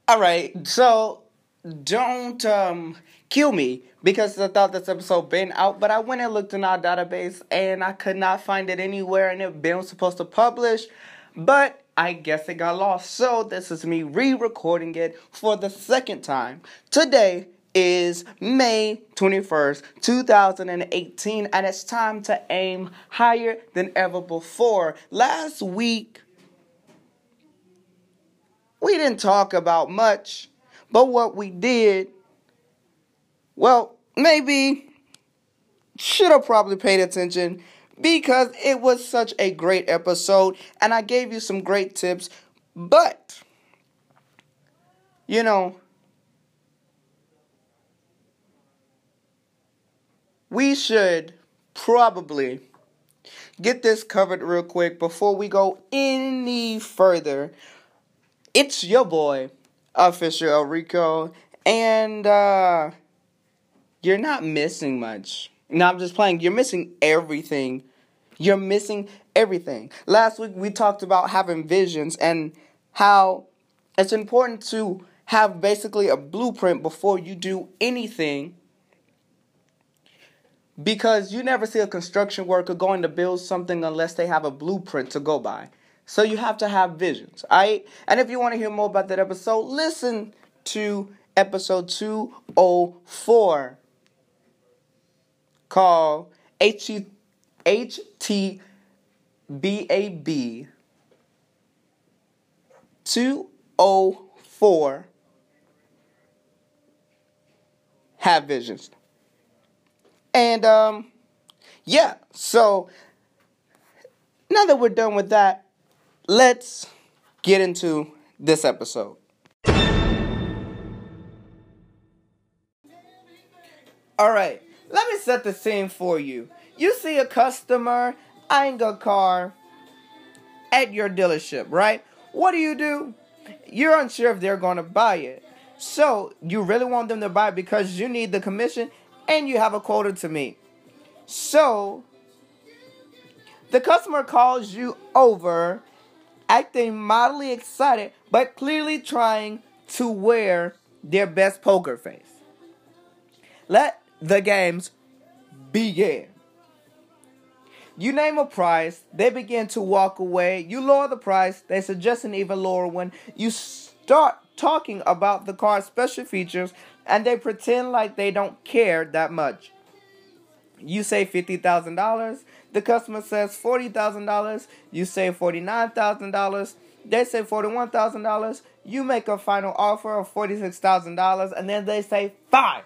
Alright, so don't kill me because I thought this episode been out, but I went and looked in our database and I could not find it anywhere and it been supposed to publish, but I guess it got lost. So this is me re-recording it for the second time. Today is May 21st, 2018, and it's time to aim higher than ever before. Last week, we didn't talk about much, but what we did, well, maybe should have probably paid attention because it was such a great episode and I gave you some great tips, but, we should probably get this covered real quick before we go any further. It's your boy, Official El Rico, and you're not missing much. No, I'm just playing. You're missing everything. You're missing everything. Last week we talked about having visions and how it's important to have basically a blueprint before you do anything, because you never see a construction worker going to build something unless they have a blueprint to go by. So you have to have visions, alright? And if you want to hear more about that episode, listen to episode 204 called HTBAB 204 Have Visions. And yeah, so now that we're done with that, let's get into this episode. Alright, let me set the scene for you. You see a customer eyeing a car at your dealership, right? What do? You're unsure if they're going to buy it. So, you really want them to buy it because you need the commission and you have a quota to meet. So, the customer calls you over, acting mildly excited, but clearly trying to wear their best poker face. Let the games begin. You name a price, they begin to walk away. You lower the price, they suggest an even lower one. You start talking about the car's special features, and they pretend like they don't care that much. You say $50,000. The customer says $40,000. You say $49,000. They say $41,000. You make a final offer of $46,000, and then they say, fine,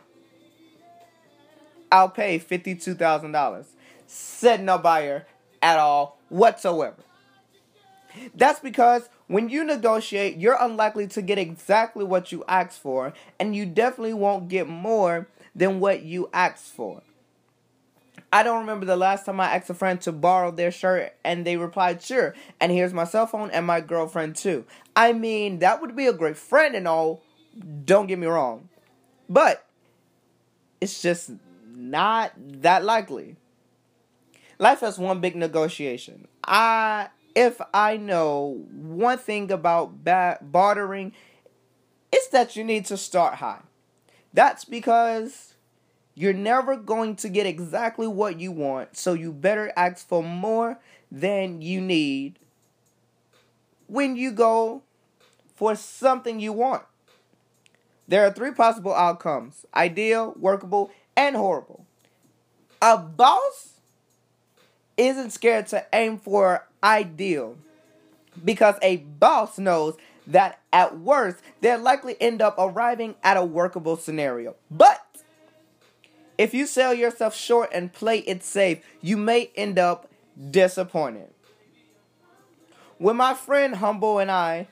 I'll pay $52,000. Said no buyer at all whatsoever. That's because when you negotiate, you're unlikely to get exactly what you asked for, and you definitely won't get more than what you asked for. I don't remember the last time I asked a friend to borrow their shirt and they replied, sure, and here's my cell phone and my girlfriend too. I mean, that would be a great friend and all, don't get me wrong, but it's just not that likely. Life is one big negotiation. If I know one thing about bartering, it's that you need to start high. That's because you're never going to get exactly what you want, so you better ask for more than you need when you go for something you want. There are 3 possible outcomes: ideal, workable, and horrible. A boss isn't scared to aim for ideal because a boss knows that at worst, they'll likely end up arriving at a workable scenario. But if you sell yourself short and play it safe, you may end up disappointed. When my friend Humble and I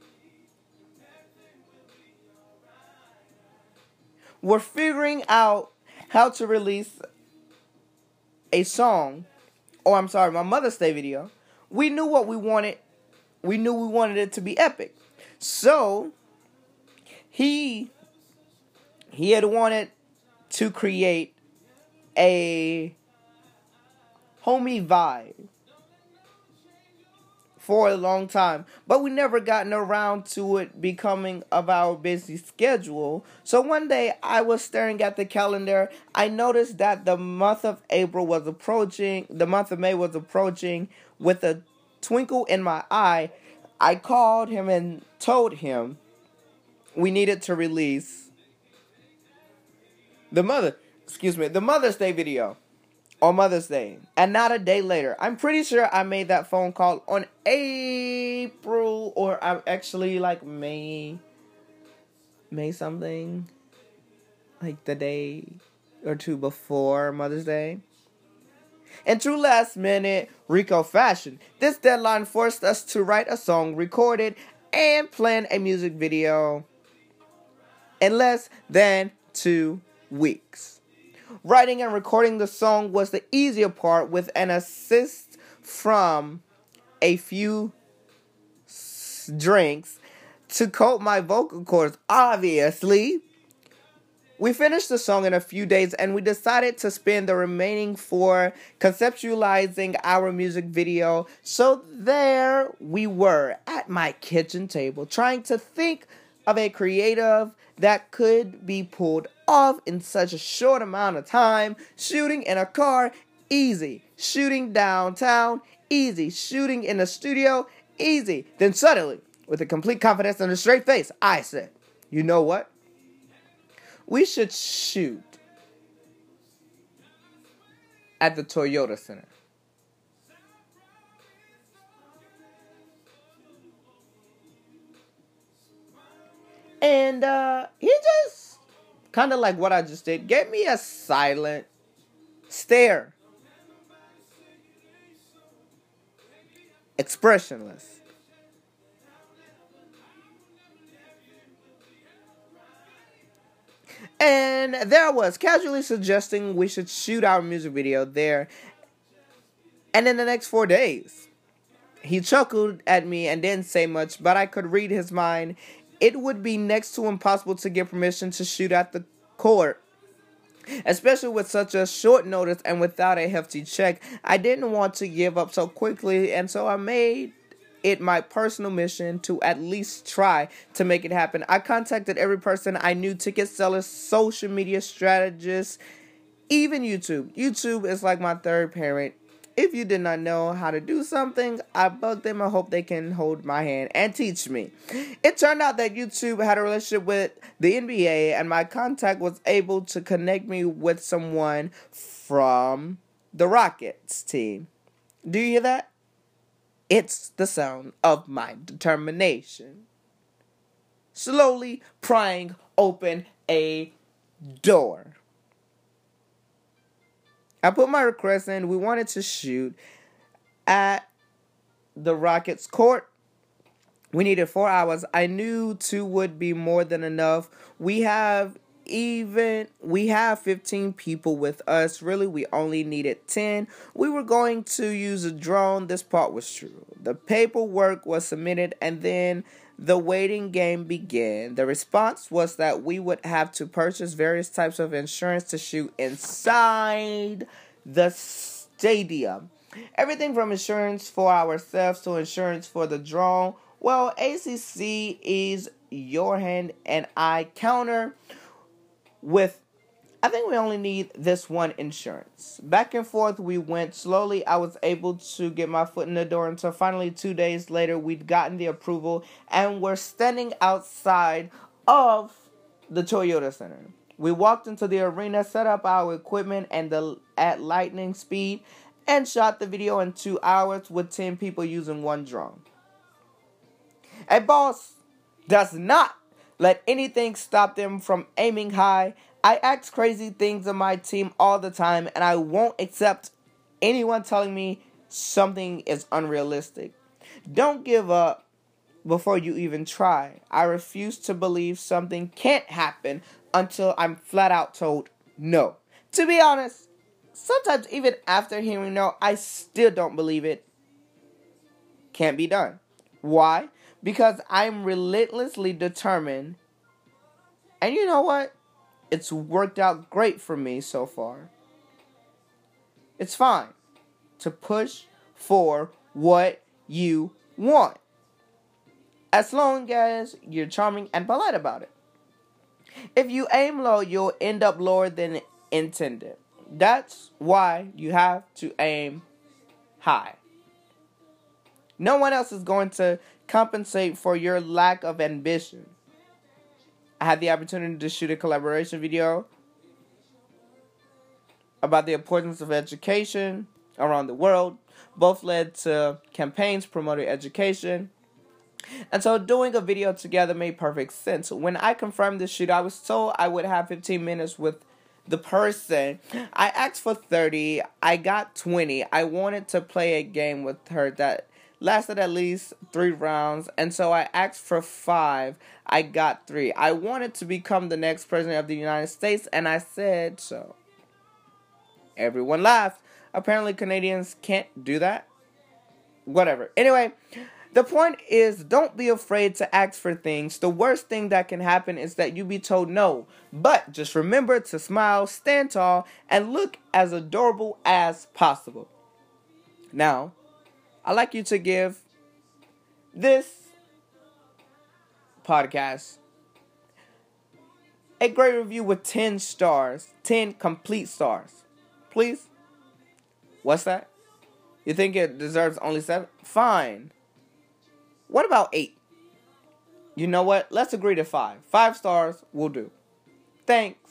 were figuring out how to release a song, my Mother's Day video, we knew what we wanted. We knew we wanted it to be epic. So, he had wanted to create a homie vibe for a long time, but we never gotten around to it becoming of our busy schedule. So one day I was staring at the calendar. I noticed that the month of May was approaching with a twinkle in my eye. I called him and told him we needed to release the Mother's Day video on Mother's Day, and not a day later. I'm pretty sure I made that phone call on April, or I'm actually like May something, like the day or two before Mother's Day. In true last minute Rico fashion, this deadline forced us to write a song, record it, and plan a music video in less than 2 weeks. Writing and recording the song was the easier part, with an assist from a few drinks to coat my vocal cords, obviously. We finished the song in a few days, and we decided to spend the remaining 4 conceptualizing our music video. So there we were at my kitchen table, trying to think of a creative that could be pulled off in such a short amount of time. Shooting in a car, easy. Shooting downtown, easy. Shooting in the studio, easy. Then suddenly, with a complete confidence and a straight face, I said, you know what? We should shoot at the Toyota Center. And he just, kind of like what I just did, gave me a silent stare. Expressionless. And there I was, casually suggesting we should shoot our music video there. And in the next 4 days, he chuckled at me and didn't say much, but I could read his mind. It would be next to impossible to get permission to shoot at the court, especially with such a short notice and without a hefty check. I didn't want to give up so quickly, and so I made it my personal mission to at least try to make it happen. I contacted every person I knew, ticket sellers, social media strategists, even YouTube. YouTube is like my third parent. If you did not know how to do something, I bugged them and hope they can hold my hand and teach me. It turned out that YouTube had a relationship with the NBA, and my contact was able to connect me with someone from the Rockets team. Do you hear that? It's the sound of my determination. Slowly prying open a door. I put my request in. We wanted to shoot at the Rockets court. We needed 4 hours. I knew 2 would be more than enough. We have 15 people with us. Really, we only needed 10. We were going to use a drone. This part was true. The paperwork was submitted, and then the waiting game began. The response was that we would have to purchase various types of insurance to shoot inside the stadium. Everything from insurance for ourselves to insurance for the drone. Well, ACC is your hand and I counter with, I think we only need this one insurance. Back and forth we went. Slowly I was able to get my foot in the door until finally 2 days later we'd gotten the approval and were standing outside of the Toyota Center. We walked into the arena, set up our equipment at lightning speed, and shot the video in 2 hours with 10 people using one drone. A boss does not let anything stop them from aiming high. I ask crazy things of my team all the time, and I won't accept anyone telling me something is unrealistic. Don't give up before you even try. I refuse to believe something can't happen until I'm flat out told no. To be honest, sometimes even after hearing no, I still don't believe it can't be done. Why? Because I'm relentlessly determined. And you know what? It's worked out great for me so far. It's fine to push for what you want, as long as you're charming and polite about it. If you aim low, you'll end up lower than intended. That's why you have to aim high. No one else is going to compensate for your lack of ambition. I had the opportunity to shoot a collaboration video about the importance of education around the world. Both led to campaigns promoting education. And so doing a video together made perfect sense. When I confirmed the shoot, I was told I would have 15 minutes with the person. I asked for 30. I got 20. I wanted to play a game with her that lasted at least 3 rounds. And so I asked for 5. I got 3. I wanted to become the next president of the United States, and I said so. Everyone laughed. Apparently Canadians can't do that. Whatever. Anyway, the point is, don't be afraid to ask for things. The worst thing that can happen is that you be told no. But just remember to smile, stand tall, and look as adorable as possible. Now, I'd like you to give this podcast a great review with 10 stars. 10 complete stars. Please? What's that? You think it deserves only 7? Fine. What about 8? You know what? Let's agree to 5. 5 stars will do. Thanks.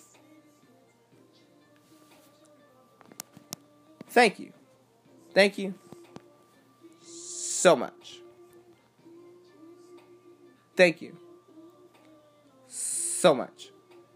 Thank you. Thank you so much. Thank you so much.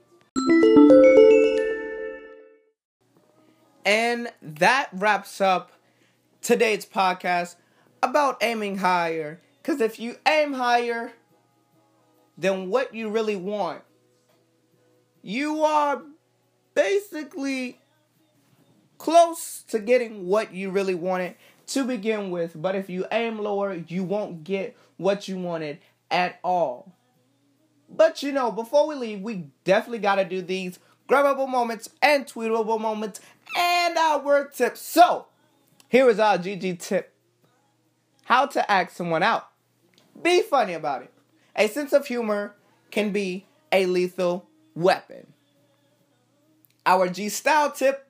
And that wraps up today's podcast about aiming higher. Because if you aim higher than what you really want, you are basically close to getting what you really wanted to begin with. But if you aim lower, you won't get what you wanted at all. But you know, before we leave, we definitely got to do these grabbable moments and tweetable moments and our tips. So, here is our GG tip. How to ask someone out. Be funny about it. A sense of humor can be a lethal weapon. Our G-Style tip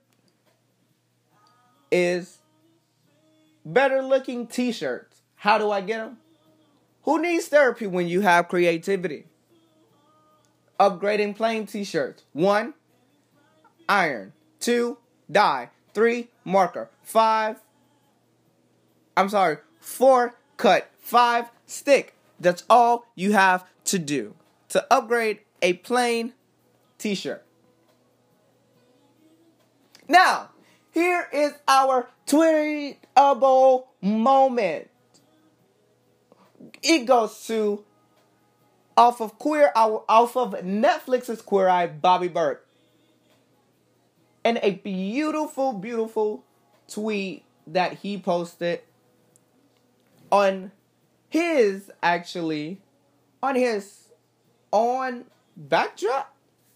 is better looking t-shirts. How do I get them? Who needs therapy when you have creativity? Upgrading plain t-shirts. 1, iron. 2, dye. 3, marker. 4, cut. 5, stick. That's all you have to do to upgrade a plain t-shirt. Now, here is our tweetable moment. It goes to off of Netflix's Queer Eye, Bobby Burke. And a beautiful, beautiful tweet that he posted on his own backdrop.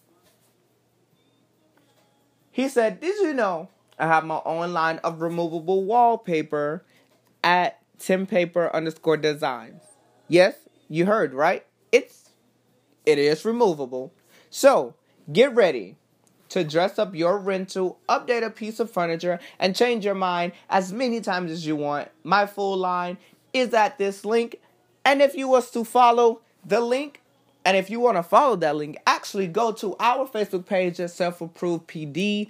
He said, "Did you know I have my own line of removable wallpaper at TimPaper_designs? Yes, you heard right. It is removable. So get ready to dress up your rental, update a piece of furniture, and change your mind as many times as you want. My full line is at this link. And if you was to follow the link, and if you want to follow that link, actually go to our Facebook page at SelfApprovedPD,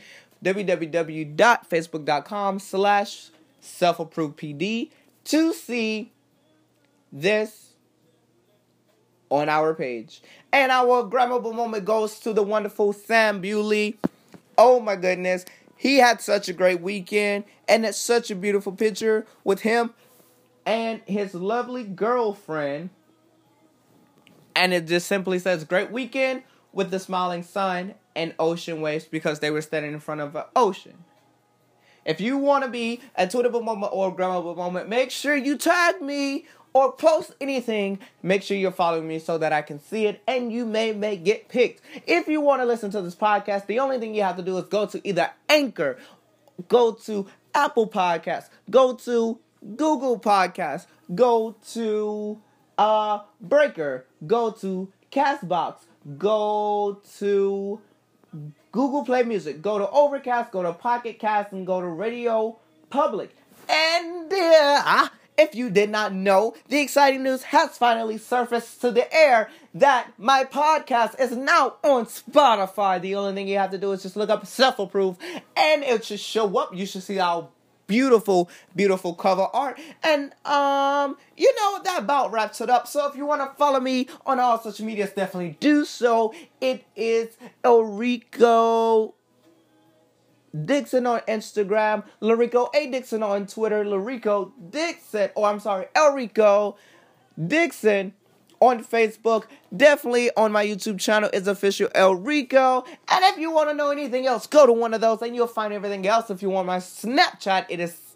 www.facebook.com/SelfApprovedPD to see this on our page. And our grammable moment goes to the wonderful Sam Bewley. Oh my goodness. He had such a great weekend, and it's such a beautiful picture with him and his lovely girlfriend. And it just simply says, great weekend with the smiling sun and ocean waves, because they were standing in front of an ocean. If you want to be a tweetable moment or a grammable moment, make sure you tag me or post anything. Make sure you're following me so that I can see it, and you may get picked. If you want to listen to this podcast, the only thing you have to do is go to either Anchor, go to Apple Podcasts, go to Google Podcasts, go to Breaker, go to Castbox, go to Google Play Music, go to Overcast, go to Pocket Cast, and go to Radio Public. And if you did not know, the exciting news has finally surfaced to the air that my podcast is now on Spotify. The only thing you have to do is just look up Self-Approved, and it should show up. You should see our beautiful, beautiful cover art. And, that about wraps it up. So if you want to follow me on all social medias, definitely do so. It is Elrico Dixon on Instagram, Larico A. Dixon on Twitter, Elrico Dixon on Facebook. Definitely on my YouTube channel is official Elrico. And if you want to know anything else, go to one of those and you'll find everything else. If you want my Snapchat, it is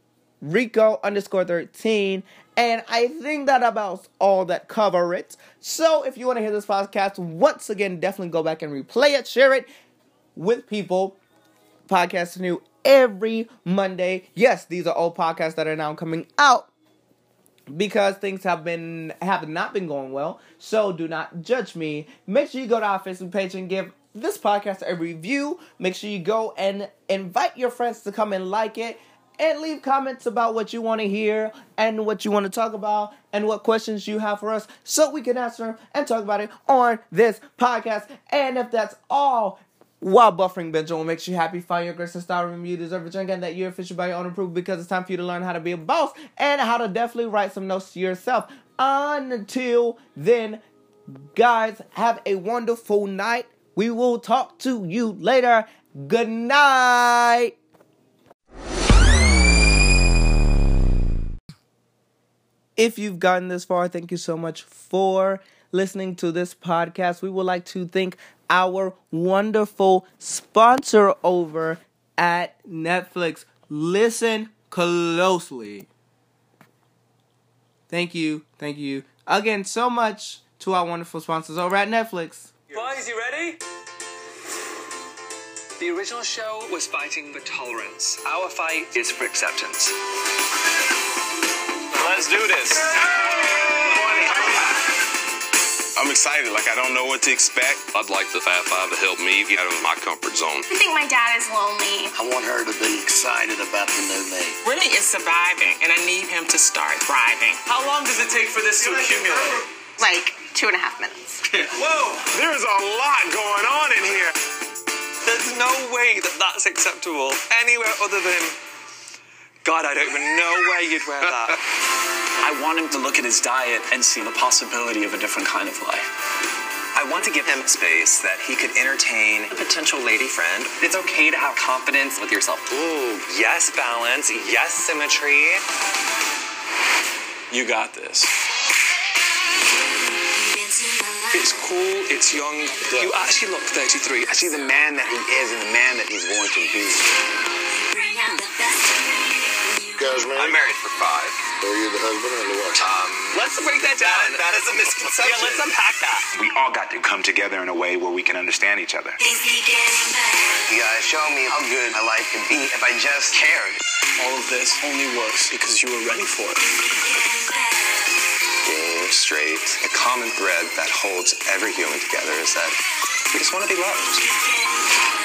Rico_13. And I think that about all that cover it. So if you want to hear this podcast, once again, definitely go back and replay it, share it with people. Podcasts new every Monday. Yes, these are all podcasts that are now coming out because things have not been going well. So do not judge me. Make sure you go to our Facebook page and give this podcast a review. Make sure you go and invite your friends to come and like it. And leave comments about what you want to hear and what you want to talk about and what questions you have for us so we can answer them and talk about it on this podcast. And if that's all, while buffering binge will make you happy, find your grace and style, remember you deserve a drink and that you're official by your own approval because it's time for you to learn how to be a boss and how to definitely write some notes to yourself. Until then, guys, have a wonderful night. We will talk to you later. Good night. If you've gotten this far, thank you so much for listening to this podcast. We would like to thank our wonderful sponsor over at Netflix. Listen closely. Thank you again so much to our wonderful sponsors over at Netflix. Boys, you ready? The original show was fighting for tolerance. Our fight is for acceptance. Let's do this. I'm excited, I don't know what to expect. I'd like the Fat Five to help me get out of my comfort zone. I think my dad is lonely. I want her to be excited about the new me. Willie is surviving, and I need him to start thriving. How long does it take for this to accumulate? Like 2.5 minutes. Whoa, there's a lot going on in here. There's no way that that's acceptable anywhere other than... God, I don't even know where you'd wear that. I want him to look at his diet and see the possibility of a different kind of life. I want to give him space that he could entertain a potential lady friend. It's okay to have confidence with yourself. Ooh, yes, balance. Yes, symmetry. You got this. It's cool, it's young. You actually look 33. I see the man that he is and the man that he's going to be. Guys married? I'm married for 5. Are you the husband or the wife? Let's break that down. That is a misconception. Yeah, let's unpack that. We all got to come together in a way where we can understand each other. You guys show me how good my life could be if I just cared. All of this only works because you were ready for it. Gay, straight, the common thread that holds every human together is that we just want to be loved.